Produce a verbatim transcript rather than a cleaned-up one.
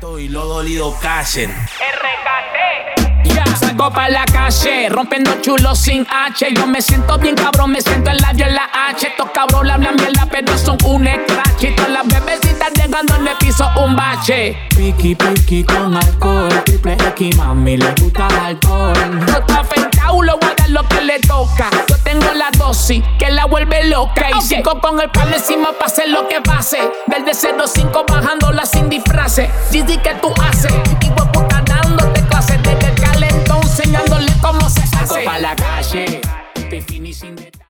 Y lo dolido callen. R K T. Ya salgo pa' la calle, rompiendo chulos sin H. Yo me siento bien cabrón, me siento el labio en la H. Estos cabros le hablan mierda, pero son un scratch. Y todas las bebecitas llegando en el piso un bache. Piki, piki con alcohol. Triple X, mami, le gusta el alcohol. No está afeitado, lo voy a dar lo que le toca. Yo tengo la dosis que la vuelve loca. Y sigo con el pan encima, pase lo que pase. Del de cero cinco bajándola sin disfraces. Dice que tú haces, igual